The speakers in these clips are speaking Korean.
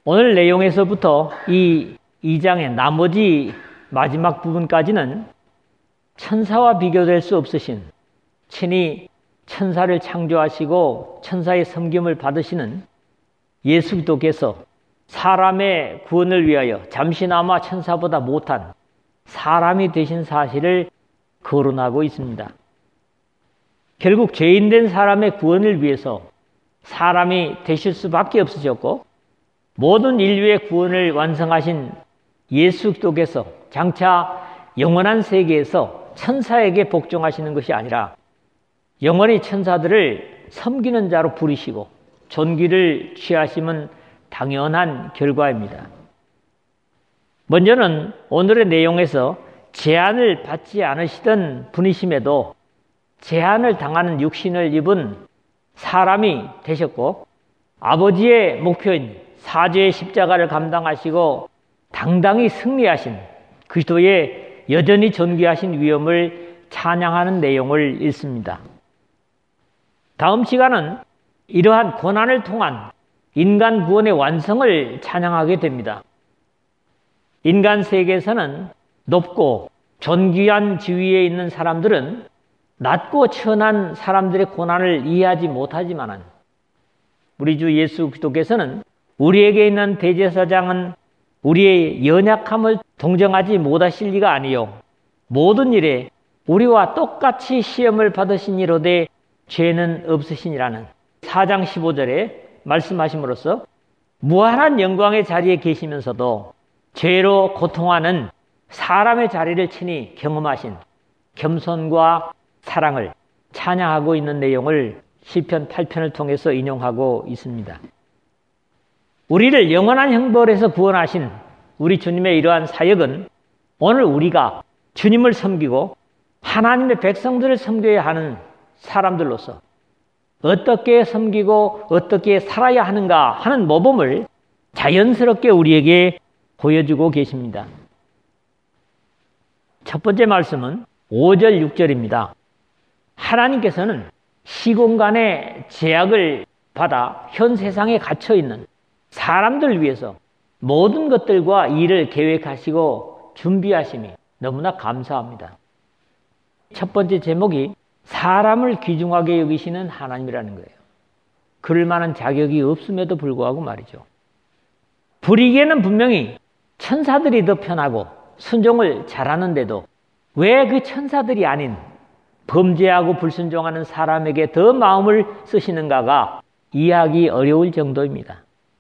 오늘 내용에서부터 이 2장의 나머지 마지막 부분까지는 천사와 비교될 수 없으신, 친히 천사를 창조하시고 천사의 섬김을 받으시는 예수 그리스도께서 사람의 구원을 위하여 잠시나마 천사보다 못한 사람이 되신 사실을 거론하고 있습니다. 결국 죄인된 사람의 구원을 위해서 사람이 되실 수밖에 없으셨고, 모든 인류의 구원을 완성하신 예수 그리스도께서 장차 영원한 세계에서 천사에게 복종하시는 것이 아니라 영원히 천사들을 섬기는 자로 부르시고 존귀를 취하심은 당연한 결과입니다. 먼저는 오늘의 내용에서 제한을 받지 않으시던 분이심에도 제한을 당하는 육신을 입은 사람이 되셨고, 아버지의 목표인 사죄의 십자가를 감당하시고 당당히 승리하신 그리스도의 여전히 존귀하신 위엄을 찬양하는 내용을 읽습니다. 다음 시간은 이러한 고난을 통한 인간 구원의 완성을 찬양하게 됩니다. 인간 세계에서는 높고 존귀한 지위에 있는 사람들은 낮고 천한 사람들의 고난을 이해하지 못하지만은 우리 주 예수 그리스도께서는 우리에게 있는 대제사장은 우리의 연약함을 동정하지 못하실 리가 아니요 모든 일에 우리와 똑같이 시험을 받으시니로되 죄는 없으시니라는 4장 15절에 말씀하심으로써 무한한 영광의 자리에 계시면서도 죄로 고통하는 사람의 자리를 친히 경험하신 겸손과 사랑을 찬양하고 있는 내용을 시편 8편을 통해서 인용하고 있습니다. 우리를 영원한 형벌에서 구원하신 우리 주님의 이러한 사역은 오늘 우리가 주님을 섬기고 하나님의 백성들을 섬겨야 하는 사람들로서 어떻게 섬기고 어떻게 살아야 하는가 하는 모범을 자연스럽게 우리에게 보여주고 계십니다. 첫 번째 말씀은 5절 6절입니다. 하나님께서는 시공간의 제약을 받아 현 세상에 갇혀있는 사람들 위해서 모든 것들과 일을 계획하시고 준비하심이 너무나 감사합니다. 첫 번째 제목이 사람을 귀중하게 여기시는 하나님이라는 거예요. 그럴 만한 자격이 없음에도 불구하고 말이죠. 불이익에는 분명히 천사들이 더 편하고 순종을 잘하는데도 왜 그 천사들이 아닌 범죄하고 불순종하는 사람에게 더 마음을 쓰시는가가 이해하기 어려울 정도입니다.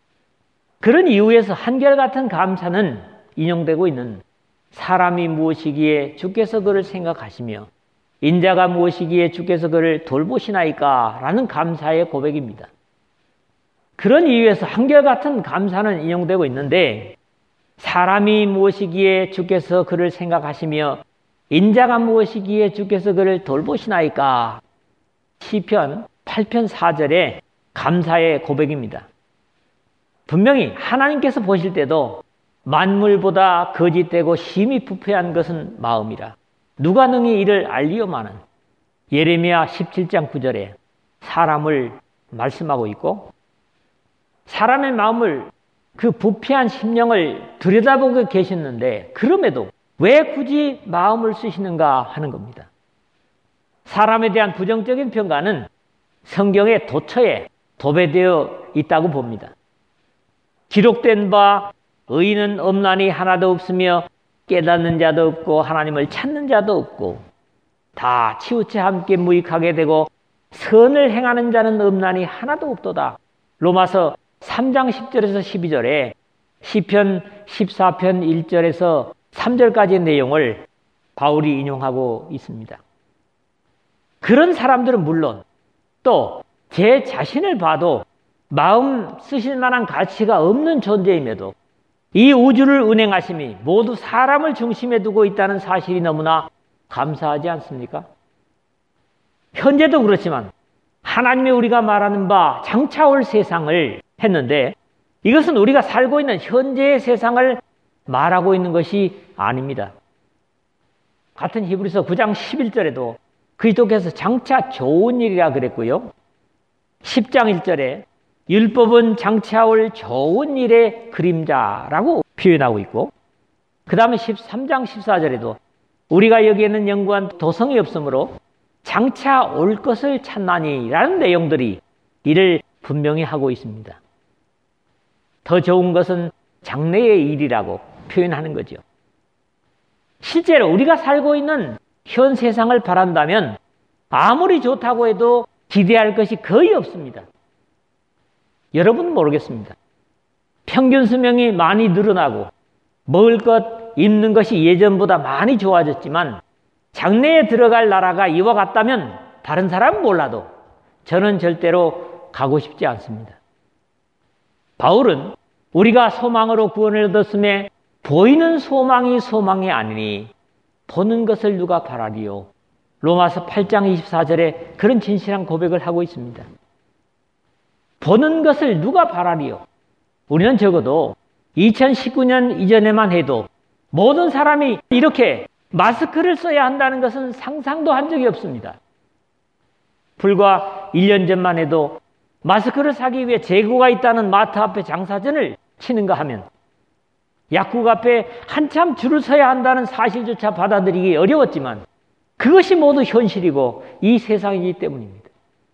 그런 이유에서 한결같은 감사는 인용되고 있는 사람이 무엇이기에 주께서 그를 생각하시며 인자가 무엇이기에 주께서 그를 돌보시나이까 라는 감사의 고백입니다. 그런 이유에서 한결같은 감사는 인용되고 있는데 사람이 무엇이기에 주께서 그를 생각하시며 인자가 무엇이기에 주께서 그를 돌보시나이까 시편 8편 4절의 감사의 고백입니다. 분명히 하나님께서 보실 때도 만물보다 거짓되고 심히 부패한 것은 마음이라 누가 능히 이를 알리오마는 예레미야 17장 9절에 사람을 말씀하고 있고 사람의 마음을 그 부패한 심령을 들여다보고 계셨는데 그럼에도 왜 굳이 마음을 쓰시는가 하는 겁니다. 사람에 대한 부정적인 평가는 성경의 도처에 도배되어 있다고 봅니다. 기록된 바 의인은 없나니 하나도 없으며 깨닫는 자도 없고 하나님을 찾는 자도 없고 다 치우쳐 함께 무익하게 되고 선을 행하는 자는 없나니 하나도 없도다. 로마서 3장 10절에서 12절에 시편 14편 1절에서 3절까지의 내용을 바울이 인용하고 있습니다. 그런 사람들은 물론 또 제 자신을 봐도 마음 쓰실 만한 가치가 없는 존재임에도 이 우주를 운행하심이 모두 사람을 중심에 두고 있다는 사실이 너무나 감사하지 않습니까? 현재도 그렇지만 하나님이 우리가 말하는 바 장차 올 세상을 했는데 이것은 우리가 살고 있는 현재의 세상을 말하고 있는 것이 아닙니다. 같은 히브리서 9장 11절에도 그리스도께서 장차 좋은 일이라 그랬고요. 10장 1절에 율법은 장차올 좋은 일의 그림자라고 표현하고 있고, 그 다음에 13장 14절에도 우리가 여기에는 영구한 도성이 없으므로 장차 올 것을 찾나니라는 내용들이 이를 분명히 하고 있습니다. 더 좋은 것은 장래의 일이라고 표현하는 거죠. 실제로 우리가 살고 있는 현 세상을 바란다면 아무리 좋다고 해도 기대할 것이 거의 없습니다. 여러분은 모르겠습니다. 평균 수명이 많이 늘어나고 먹을 것, 입는 것이 예전보다 많이 좋아졌지만 장래에 들어갈 나라가 이와 같다면 다른 사람은 몰라도 저는 절대로 가고 싶지 않습니다. 바울은 우리가 소망으로 구원을 얻었음에 보이는 소망이 아니니 보는 것을 누가 바라리요. 로마서 8장 24절에 그런 진실한 고백을 하고 있습니다. 보는 것을 누가 바라리요. 우리는 적어도 2019년 이전에만 해도 모든 사람이 이렇게 마스크를 써야 한다는 것은 상상도 한 적이 없습니다. 불과 1년 전만 해도 마스크를 사기 위해 재고가 있다는 마트 앞에 장사전을 치는가 하면 약국 앞에 한참 줄을 서야 한다는 사실조차 받아들이기 어려웠지만 그것이 모두 현실이고 이 세상이기 때문입니다.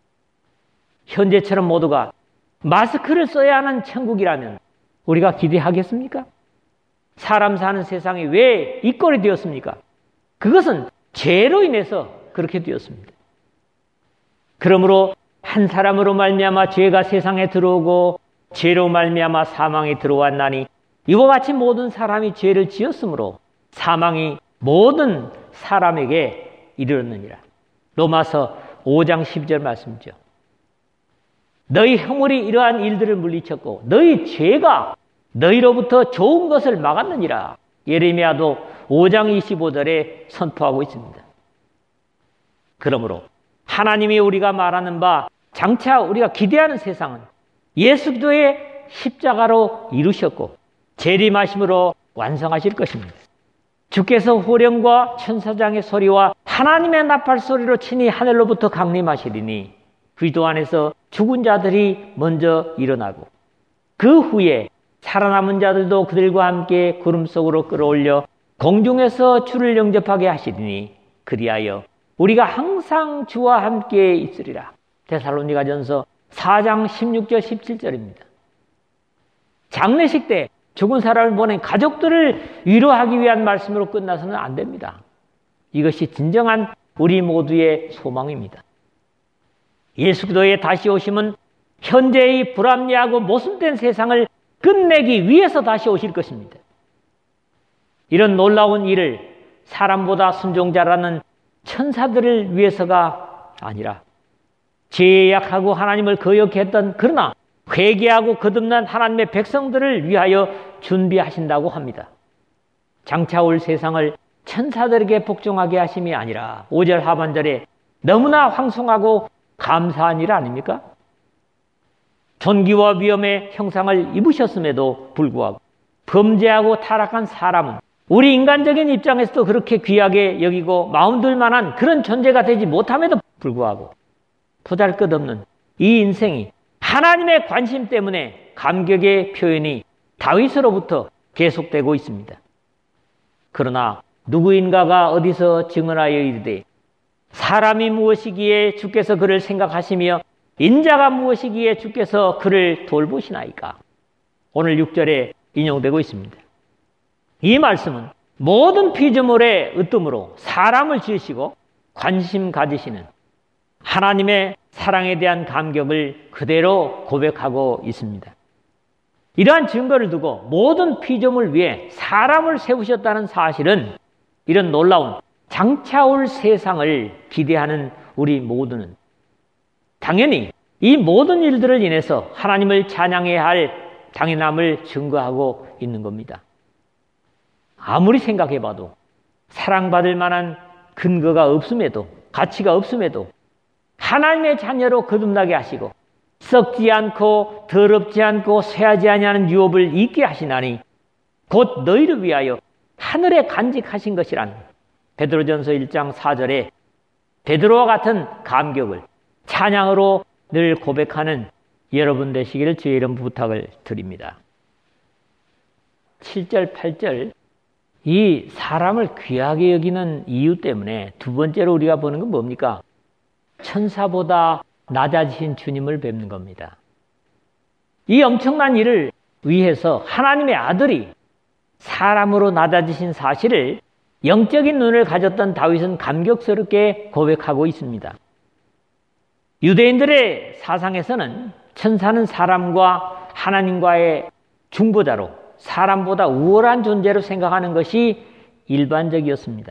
현재처럼 모두가 마스크를 써야 하는 천국이라면 우리가 기대하겠습니까? 사람 사는 세상이 왜 이 꼴이 되었습니까? 그것은 죄로 인해서 그렇게 되었습니다. 그러므로 한 사람으로 말미암아 죄가 세상에 들어오고 죄로 말미암아 사망이 들어왔나니 이와 같이 모든 사람이 죄를 지었으므로 사망이 모든 사람에게 이르렀느니라. 로마서 5장 12절 말씀이죠. 너희 허물이 이러한 일들을 물리쳤고 너희 죄가 너희로부터 좋은 것을 막았느니라. 예레미야도 5장 25절에 선포하고 있습니다. 그러므로 하나님이 우리가 말하는 바 장차 우리가 기대하는 세상은 예수 그리스도의 십자가로 이루셨고 재림하심으로 완성하실 것입니다. 주께서 호령과 천사장의 소리와 하나님의 나팔 소리로 친히 하늘로부터 강림하시리니 그리스도 안에서 죽은 자들이 먼저 일어나고 그 후에 살아남은 자들도 그들과 함께 구름 속으로 끌어올려 공중에서 주를 영접하게 하시리니 그리하여 우리가 항상 주와 함께 있으리라. 데살로니가전서 4장 16절 17절입니다. 장례식 때 죽은 사람을 보낸 가족들을 위로하기 위한 말씀으로 끝나서는 안 됩니다. 이것이 진정한 우리 모두의 소망입니다. 예수 그리스도의 다시 오심은 현재의 불합리하고 모순된 세상을 끝내기 위해서 다시 오실 것입니다. 이런 놀라운 일을 사람보다 순종자라는 천사들을 위해서가 아니라 죄에 약하고 하나님을 거역했던 그러나 회개하고 거듭난 하나님의 백성들을 위하여 준비하신다고 합니다. 장차 올 세상을 천사들에게 복종하게 하심이 아니라 5절 하반절에 너무나 황송하고 감사한 일 아닙니까? 존귀와 위엄의 형상을 입으셨음에도 불구하고 범죄하고 타락한 사람은 우리 인간적인 입장에서도 그렇게 귀하게 여기고 마음들 만한 그런 존재가 되지 못함에도 불구하고 보잘것없는 이 인생이 하나님의 관심 때문에 감격의 표현이 다윗으로부터 계속되고 있습니다. 그러나 누구인가가 어디서 증언하여 이르되 사람이 무엇이기에 주께서 그를 생각하시며 인자가 무엇이기에 주께서 그를 돌보시나이까. 오늘 6절에 인용되고 있습니다. 이 말씀은 모든 피조물의 으뜸으로 사람을 지으시고 관심 가지시는 하나님의 사랑에 대한 감격을 그대로 고백하고 있습니다. 이러한 증거를 두고 모든 피조물 위에 사람을 세우셨다는 사실은 이런 놀라운 장차 올 세상을 기대하는 우리 모두는 당연히 이 모든 일들을 인해서 하나님을 찬양해야 할 당연함을 증거하고 있는 겁니다. 아무리 생각해봐도 사랑받을 만한 근거가 없음에도 가치가 없음에도 하나님의 자녀로 거듭나게 하시고 썩지 않고 더럽지 않고 쇠하지 아니하는 유업을 잊게 하시나니 곧 너희를 위하여 하늘에 간직하신 것이란 베드로전서 1장 4절에 베드로와 같은 감격을 찬양으로 늘 고백하는 여러분 되시기를 주의 이름 부탁을 드립니다. 7절, 8절 이 사람을 귀하게 여기는 이유 때문에 두 번째로 우리가 보는 건 뭡니까? 천사보다 낮아지신 주님을 뵙는 겁니다. 이 엄청난 일을 위해서 하나님의 아들이 사람으로 낮아지신 사실을 영적인 눈을 가졌던 다윗은 감격스럽게 고백하고 있습니다. 유대인들의 사상에서는 천사는 사람과 하나님과의 중보자로 사람보다 우월한 존재로 생각하는 것이 일반적이었습니다.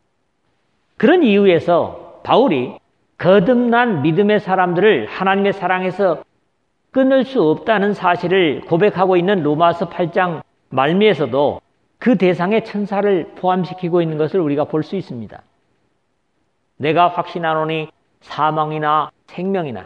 그런 이유에서 바울이 거듭난 믿음의 사람들을 하나님의 사랑에서 끊을 수 없다는 사실을 고백하고 있는 로마서 8장 말미에서도 그 대상에 천사를 포함시키고 있는 것을 우리가 볼 수 있습니다. 내가 확신하노니 사망이나 생명이나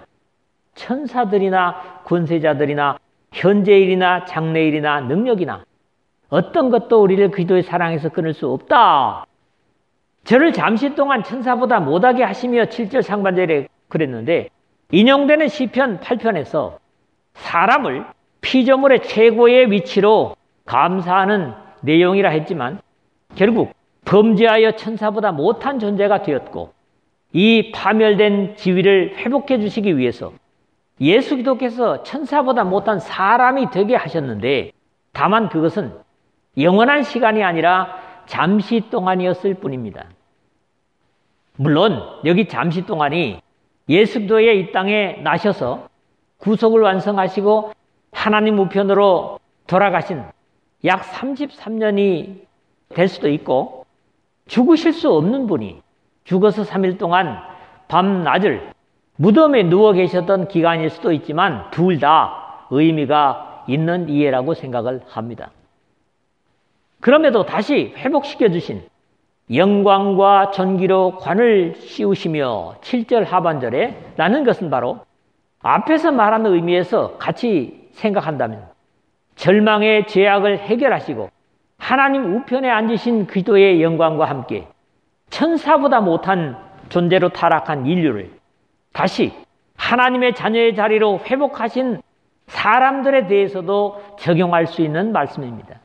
천사들이나 권세자들이나 현재일이나 장래일이나 능력이나 어떤 것도 우리를 그리스도의 사랑에서 끊을 수 없다. 저를 잠시 동안 천사보다 못하게 하시며 7절 상반절에 그랬는데 인용되는 시편 8편에서 사람을 피조물의 최고의 위치로 감사하는 내용이라 했지만 결국 범죄하여 천사보다 못한 존재가 되었고 이 파멸된 지위를 회복해 주시기 위해서 예수 그리스도께서 천사보다 못한 사람이 되게 하셨는데 다만 그것은 영원한 시간이 아니라 잠시 동안이었을 뿐입니다. 물론 여기 잠시 동안이 예수 그리스도의 이 땅에 나셔서 구속을 완성하시고 하나님 우편으로 돌아가신 약 33년이 될 수도 있고 죽으실 수 없는 분이 죽어서 3일 동안 밤낮을 무덤에 누워 계셨던 기간일 수도 있지만 둘 다 의미가 있는 이해라고 생각을 합니다. 그럼에도 다시 회복시켜 주신 영광과 존귀로 관을 씌우시며 7절 하반절에 라는 것은 바로 앞에서 말하는 의미에서 같이 생각한다면 절망의 죄악을 해결하시고 하나님 우편에 앉으신 그리스도의 영광과 함께 천사보다 못한 존재로 타락한 인류를 다시 하나님의 자녀의 자리로 회복하신 사람들에 대해서도 적용할 수 있는 말씀입니다.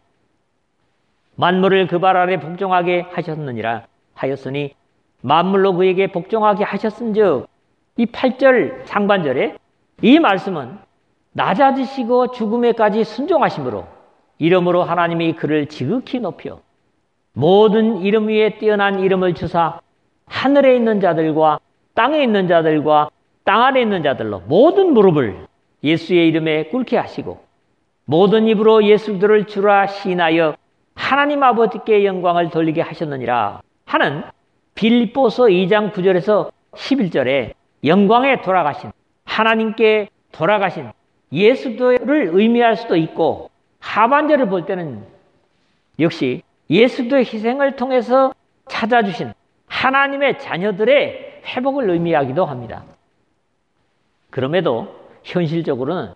만물을 그 발 아래 복종하게 하셨느니라 하였으니 만물로 그에게 복종하게 하셨은즉 이 8절 상반절에 이 말씀은 낮아지시고 죽음에까지 순종하심으로 이름으로 하나님이 그를 지극히 높여 모든 이름 위에 뛰어난 이름을 주사 하늘에 있는 자들과 땅에 있는 자들과 땅 아래 있는 자들로 모든 무릎을 예수의 이름에 꿇게 하시고 모든 입으로 예수들을 주라 시인하여 하나님 아버지께 영광을 돌리게 하셨느니라 하는 빌립보서 2장 9절에서 11절에 영광에 돌아가신 하나님께 돌아가신 예수를 의미할 수도 있고 하반절을 볼 때는 역시 예수의 희생을 통해서 찾아주신 하나님의 자녀들의 회복을 의미하기도 합니다. 그럼에도 현실적으로는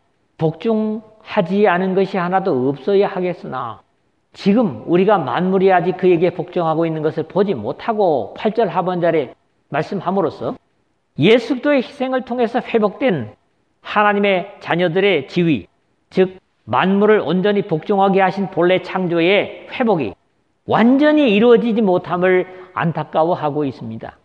복종하지 않은 것이 하나도 없어야 하겠으나 지금 우리가 만물이 아직 그에게 복종하고 있는 것을 보지 못하고 8절 하반절에 말씀함으로써 예수의 희생을 통해서 회복된 하나님의 자녀들의 지위, 즉 만물을 온전히 복종하게 하신 본래 창조의 회복이 완전히 이루어지지 못함을 안타까워하고 있습니다.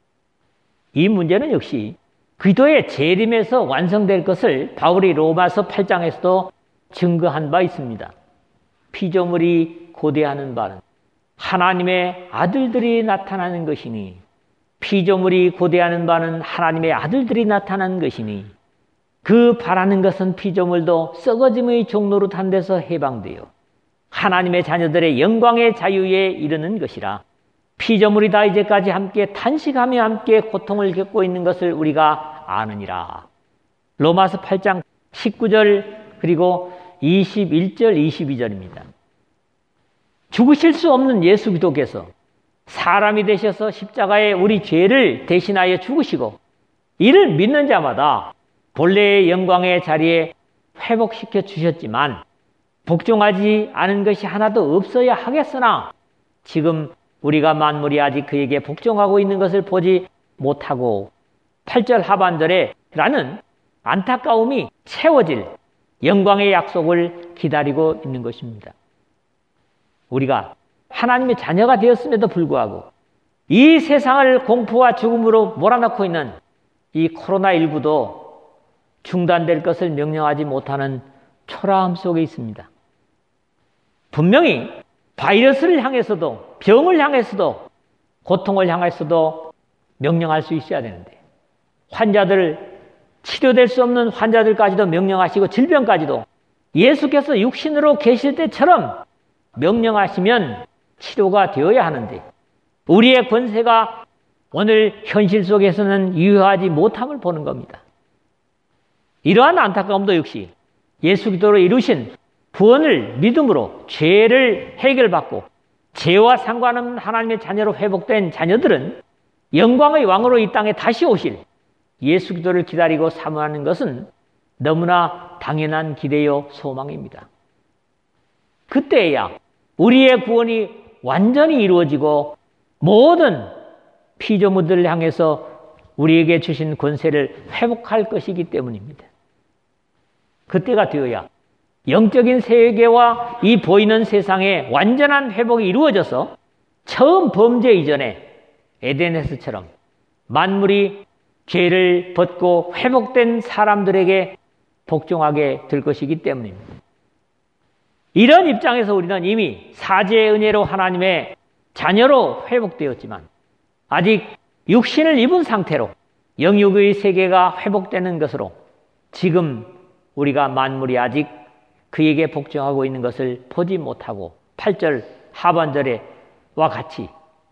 이 문제는 역시 그리스도의 재림에서 완성될 것을 바울이 로마서 8장에서도 증거한 바 있습니다. 피조물이 고대하는 바는 하나님의 아들들이 나타나는 것이니 피조물이 고대하는 바는 하나님의 아들들이 나타나는 것이니 그 바라는 것은 피조물도 썩어짐의 종로로 탄 데서 해방되어 하나님의 자녀들의 영광의 자유에 이르는 것이라. 피조물이 다 이제까지 함께 탄식하며 함께 고통을 겪고 있는 것을 우리가 아느니라. 로마서 8장 19절 그리고 21절 22절입니다. 죽으실 수 없는 예수 그리스도께서 사람이 되셔서 십자가에 우리 죄를 대신하여 죽으시고 이를 믿는 자마다 본래의 영광의 자리에 회복시켜 주셨지만 복종하지 않은 것이 하나도 없어야 하겠으나 지금 우리가 만물이 아직 그에게 복종하고 있는 것을 보지 못하고 8절 하반절에 라는 안타까움이 채워질 영광의 약속을 기다리고 있는 것입니다. 우리가 하나님의 자녀가 되었음에도 불구하고 이 세상을 공포와 죽음으로 몰아넣고 있는 이 코로나19도 중단될 것을 명령하지 못하는 초라함 속에 있습니다. 분명히 바이러스를 향해서도, 병을 향해서도, 고통을 향해서도 명령할 수 있어야 되는데, 환자들, 치료될 수 없는 환자들까지도 명령하시고 질병까지도 예수께서 육신으로 계실 때처럼 명령하시면 치료가 되어야 하는데, 우리의 권세가 오늘 현실 속에서는 유효하지 못함을 보는 겁니다. 이러한 안타까움도 역시 예수 그리스도로 이루신 구원을 믿음으로 죄를 해결받고 죄와 상관없는 하나님의 자녀로 회복된 자녀들은 영광의 왕으로 이 땅에 다시 오실 예수 그리스도를 기다리고 사모하는 것은 너무나 당연한 기대요 소망입니다. 그때야 우리의 구원이 완전히 이루어지고 모든 피조물들을 향해서 우리에게 주신 권세를 회복할 것이기 때문입니다. 그때가 되어야 영적인 세계와 이 보이는 세상의 완전한 회복이 이루어져서 처음 범죄 이전에 에덴에서처럼 만물이 죄를 벗고 회복된 사람들에게 복종하게 될 것이기 때문입니다. 이런 입장에서 우리는 이미 사죄의 은혜로 하나님의 자녀로 회복되었지만 아직 육신을 입은 상태로 영육의 세계가 회복되는 것으로 지금 우리가 만물이 아직 그에게 복종하고 있는 것을 보지 못하고 8절 하반절에와 같이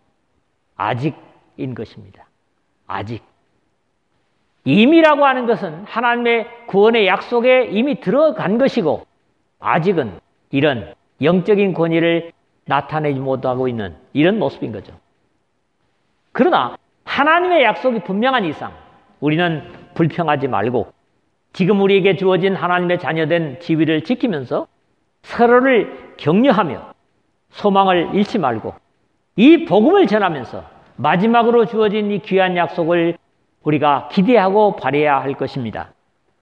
아직인 것입니다. 아직. 이미라고 하는 것은 하나님의 구원의 약속에 이미 들어간 것이고 아직은 이런 영적인 권위를 나타내지 못하고 있는 이런 모습인 거죠. 그러나 하나님의 약속이 분명한 이상 우리는 불평하지 말고 지금 우리에게 주어진 하나님의 자녀된 지위를 지키면서 서로를 격려하며 소망을 잃지 말고 이 복음을 전하면서 마지막으로 주어진 이 귀한 약속을 우리가 기대하고 바라야 할 것입니다.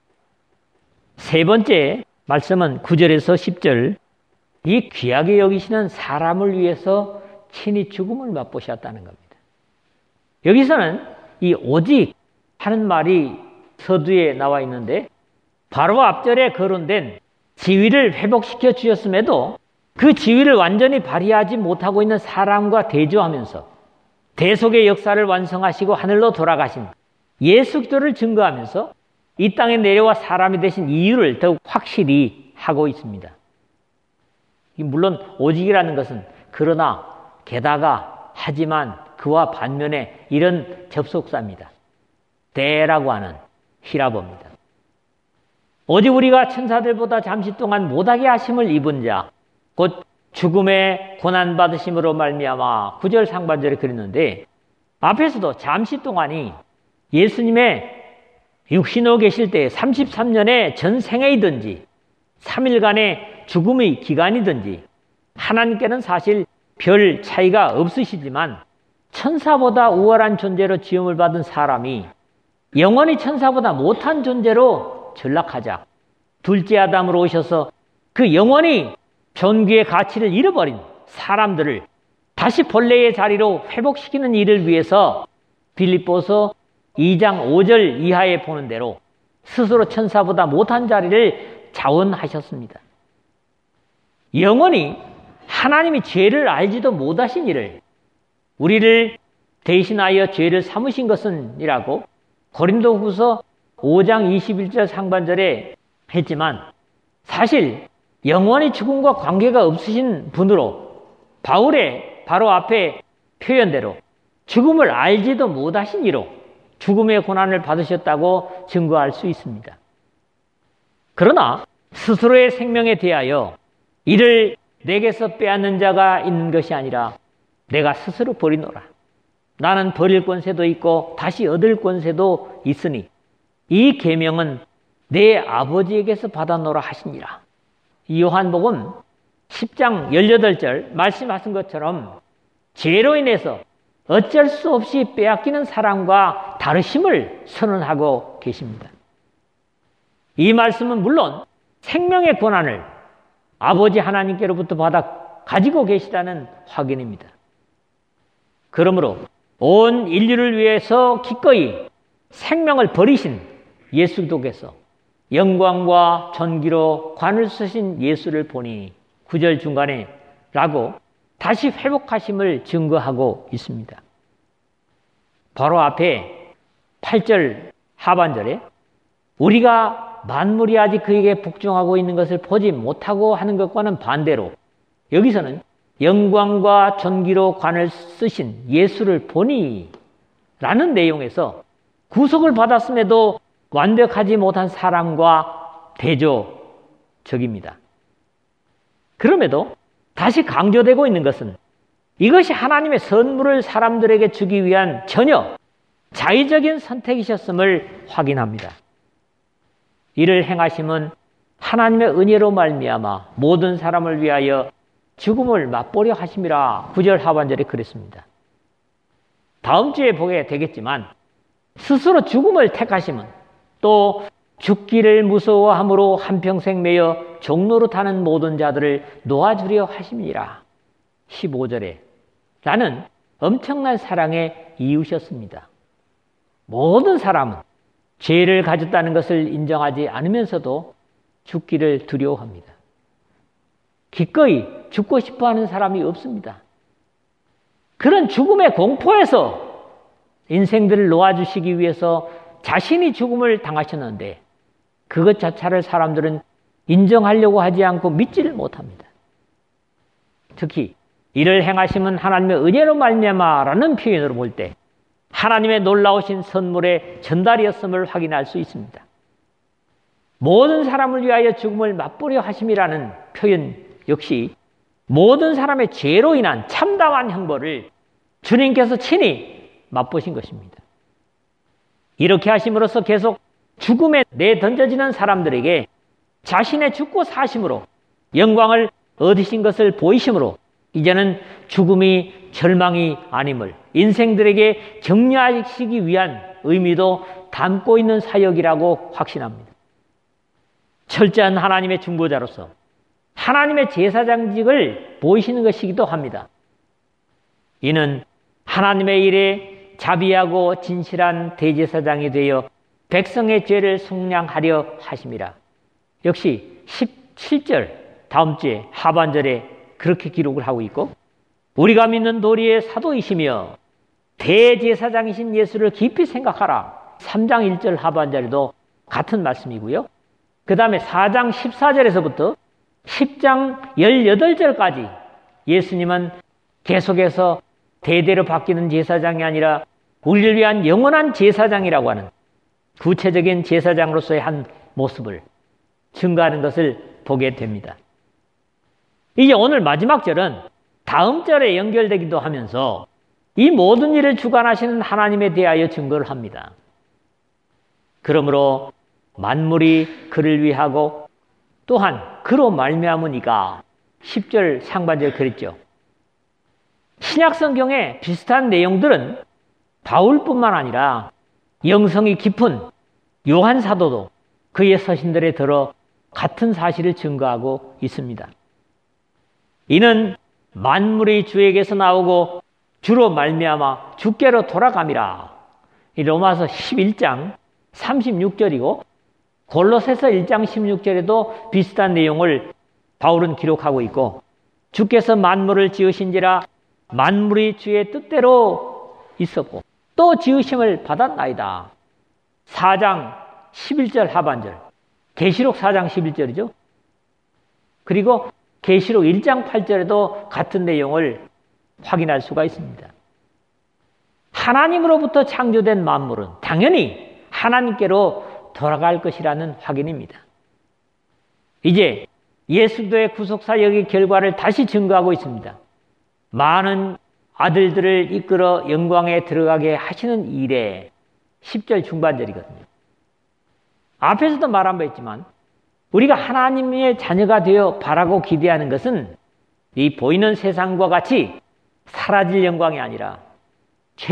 세 번째 말씀은 9절에서 10절, 이 귀하게 여기시는 사람을 위해서 친히 죽음을 맛보셨다는 겁니다. 여기서는 이 오직 하는 말이 서두에 나와 있는데 바로 앞절에 거론된 지위를 회복시켜 주셨음에도 그 지위를 완전히 발휘하지 못하고 있는 사람과 대조하면서 대속의 역사를 완성하시고 하늘로 돌아가신 예수 그리스도를 증거하면서 이 땅에 내려와 사람이 되신 이유를 더욱 확실히 하고 있습니다. 물론 오직이라는 것은 그러나 게다가 하지만 그와 반면에 이런 접속사입니다. 대라고 하는 히라보입니다. 오직 우리가 천사들보다 잠시 동안 못하게 하심을 입은 자, 곧 죽음의 고난받으심으로 말미암아 9절 상반절에 그랬는데 앞에서도 잠시 동안이 예수님의 육신으로 계실 때 33년의 전생애이든지 3일간의 죽음의 기간이든지 하나님께는 사실 별 차이가 없으시지만 천사보다 우월한 존재로 지음을 받은 사람이 영원히 천사보다 못한 존재로 전락하자 둘째 아담으로 오셔서 그 영원히 존귀의 가치를 잃어버린 사람들을 다시 본래의 자리로 회복시키는 일을 위해서 빌립보서 2장 5절 이하에 보는 대로 스스로 천사보다 못한 자리를 자원하셨습니다. 영원히 하나님이 죄를 알지도 못하신 일을 우리를 대신하여 죄를 삼으신 것은이라고 고린도후서 5장 21절 상반절에 했지만 사실 영원히 죽음과 관계가 없으신 분으로 바울의 바로 앞에 표현대로 죽음을 알지도 못하신 이로 죽음의 고난을 받으셨다고 증거할 수 있습니다. 그러나 스스로의 생명에 대하여 이를 내게서 빼앗는 자가 있는 것이 아니라 내가 스스로 버리노라. 나는 버릴 권세도 있고 다시 얻을 권세도 있으니 이 계명은 내 아버지에게서 받아노라 하시니라. 이 요한복음 10장 18절 말씀하신 것처럼 죄로 인해서 어쩔 수 없이 빼앗기는 사람과 다르심을 선언하고 계십니다. 이 말씀은 물론 생명의 권한을 아버지 하나님께로부터 받아 가지고 계시다는 확인입니다. 그러므로 온 인류를 위해서 기꺼이 생명을 버리신 예수도께서 영광과 존귀로 관을 쓰신 예수를 보니 9절 중간에 라고 다시 회복하심을 증거하고 있습니다. 바로 앞에 8절 하반절에 우리가 만물이 아직 그에게 복종하고 있는 것을 보지 못하고 하는 것과는 반대로 여기서는 영광과 존귀로 관을 쓰신 예수를 보니 라는 내용에서 구속을 받았음에도 완벽하지 못한 사람과 대조적입니다. 그럼에도 다시 강조되고 있는 것은 이것이 하나님의 선물을 사람들에게 주기 위한 전혀 자의적인 선택이셨음을 확인합니다. 이를 행하심은 하나님의 은혜로 말미암아 모든 사람을 위하여 죽음을 맛보려 하심이라 9절 하반절에 그랬습니다. 다음 주에 보게 되겠지만 스스로 죽음을 택하심은 또 죽기를 무서워함으로 한평생 매여 종로로 타는 모든 자들을 놓아주려 하심이라 15절에 라는 엄청난 사랑에 이으셨습니다. 모든 사람은 죄를 가졌다는 것을 인정하지 않으면서도 죽기를 두려워합니다. 기꺼이 죽고 싶어하는 사람이 없습니다. 그런 죽음의 공포에서 인생들을 놓아주시기 위해서 자신이 죽음을 당하셨는데 그것 자체를 사람들은 인정하려고 하지 않고 믿지를 못합니다. 특히 이를 행하심은 하나님의 은혜로 말미암아라는 표현으로 볼 때 하나님의 놀라우신 선물의 전달이었음을 확인할 수 있습니다. 모든 사람을 위하여 죽음을 맛보려 하심이라는 표현 역시 모든 사람의 죄로 인한 참담한 형벌을 주님께서 친히 맛보신 것입니다. 이렇게 하심으로써 계속 죽음에 내던져지는 사람들에게 자신의 죽고 사심으로 영광을 얻으신 것을 보이심으로 이제는 죽음이 절망이 아님을 인생들에게 격려하시기 위한 의미도 담고 있는 사역이라고 확신합니다. 철저한 하나님의 중보자로서 하나님의 제사장직을 보이시는 것이기도 합니다. 이는 하나님의 일에 자비하고 진실한 대제사장이 되어 백성의 죄를 속량하려 하심이라. 역시 17절 다음 주에 하반절에 그렇게 기록을 하고 있고 우리가 믿는 도리의 사도이시며 대제사장이신 예수를 깊이 생각하라. 3장 1절 하반절에도 같은 말씀이고요. 그 다음에 4장 14절에서부터 10장 18절까지 예수님은 계속해서 대대로 바뀌는 제사장이 아니라 우리를 위한 영원한 제사장이라고 하는 구체적인 제사장으로서의 한 모습을 증거하는 것을 보게 됩니다. 이제 오늘 마지막 절은 다음 절에 연결되기도 하면서 이 모든 일을 주관하시는 하나님에 대하여 증거를 합니다. 그러므로 만물이 그를 위하고 또한 그로 말미암으니까 10절 상반절 그랬죠. 신약 성경의 비슷한 내용들은 바울뿐만 아니라 영성이 깊은 요한 사도도 그의 서신들에 들어 같은 사실을 증거하고 있습니다. 이는 만물이 주에게서 나오고 주로 말미암아 주께로 돌아감이라. 이 로마서 11장 36절이고 골로새서 1장 16절에도 비슷한 내용을 바울은 기록하고 있고 주께서 만물을 지으신지라 만물이 주의 뜻대로 있었고 또 지으심을 받았나이다. 4장 11절 하반절 계시록 4장 11절이죠. 그리고 계시록 1장 8절에도 같은 내용을 확인할 수가 있습니다. 하나님으로부터 창조된 만물은 당연히 하나님께로 돌아갈 것이라는 확인입니다. 이제 예수도의 구속사역의 결과를 다시 증거하고 있습니다. 많은 아들들을 이끌어 영광에 들어가게 하시는 일에 10절 중반절이거든요. 앞에서도 말한 바 있지만 우리가 하나님의 자녀가 되어 바라고 기대하는 것은 이 보이는 세상과 같이 사라질 영광이 아니라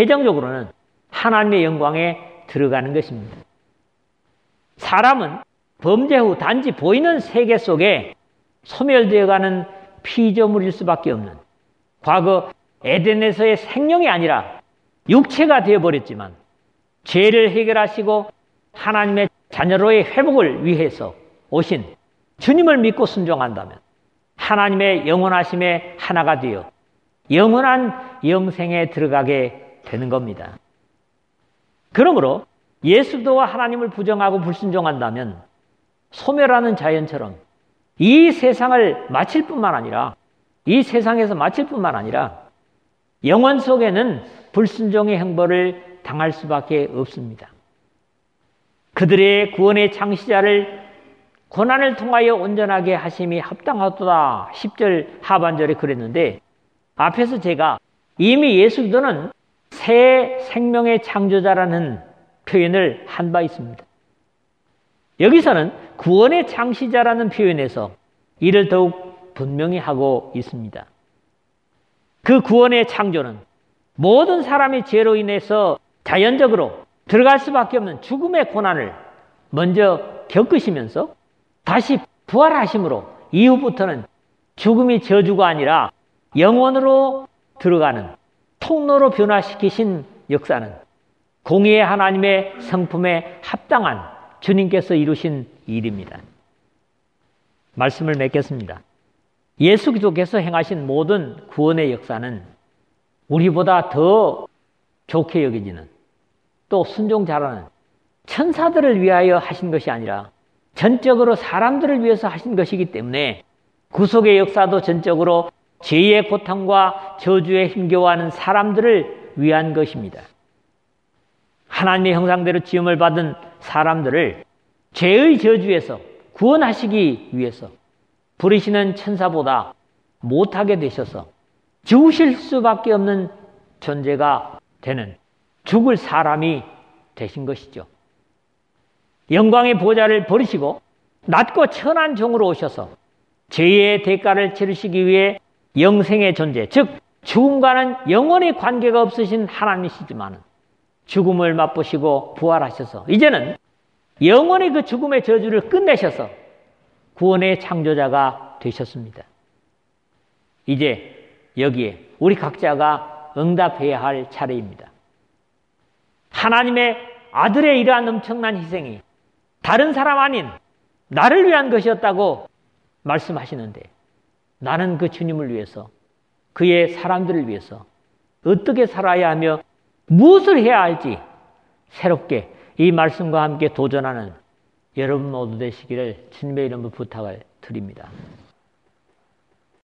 최종적으로는 하나님의 영광에 들어가는 것입니다. 사람은 범죄 후 단지 보이는 세계 속에 소멸되어가는 피조물일 수밖에 없는, 과거 에덴에서의 생명이 아니라 육체가 되어버렸지만 죄를 해결하시고 하나님의 자녀로의 회복을 위해서 오신 주님을 믿고 순종한다면 하나님의 영원하심의 하나가 되어 영원한 영생에 들어가게 되는 겁니다. 그러므로 예수도와 하나님을 부정하고 불순종한다면 소멸하는 자연처럼 이 세상을 마칠 뿐만 아니라, 이 세상에서 마칠 뿐만 아니라 영원 속에는 불순종의 형벌을 당할 수밖에 없습니다. 그들의 구원의 창시자를 고난을 통하여 온전하게 하심이 합당하도다 10절 하반절에 그랬는데, 앞에서 제가 이미 예수 그리스도는 새 생명의 창조자라는 표현을 한 바 있습니다. 여기서는 구원의 창시자라는 표현에서 이를 더욱 분명히 하고 있습니다. 그 구원의 창조는 모든 사람이 죄로 인해서 자연적으로 들어갈 수밖에 없는 죽음의 고난을 먼저 겪으시면서 다시 부활하심으로 이후부터는 죽음이 저주가 아니라 영원으로 들어가는 통로로 변화시키신 역사는 공의의 하나님의 성품에 합당한 주님께서 이루신 일입니다. 말씀을 맺겠습니다. 예수 그리스도께서 행하신 모든 구원의 역사는 우리보다 더 좋게 여겨지는, 또 순종 잘하는 천사들을 위하여 하신 것이 아니라 전적으로 사람들을 위해서 하신 것이기 때문에 구속의 역사도 전적으로 죄의 고통과 저주에 힘겨워하는 사람들을 위한 것입니다. 하나님의 형상대로 지음을 받은 사람들을 죄의 저주에서 구원하시기 위해서 부르시는 천사보다 못하게 되셔서 죽으실 수밖에 없는 존재가 되는 죽을 사람이 되신 것이죠. 영광의 보좌를 버리시고 낮고 천한 종으로 오셔서 죄의 대가를 치르시기 위해 영생의 존재, 즉 죽음과는 영원히 관계가 없으신 하나님이시지만 죽음을 맛보시고 부활하셔서 이제는 영원히 그 죽음의 저주를 끝내셔서 구원의 창조자가 되셨습니다. 이제 여기에 우리 각자가 응답해야 할 차례입니다. 하나님의 아들의 이러한 엄청난 희생이 다른 사람 아닌 나를 위한 것이었다고 말씀하시는데, 나는 그 주님을 위해서, 그의 사람들을 위해서 어떻게 살아야 하며 무엇을 해야 할지 새롭게 이 말씀과 함께 도전하는 여러분 모두 되시기를 주님의 이름으로 부탁을 드립니다.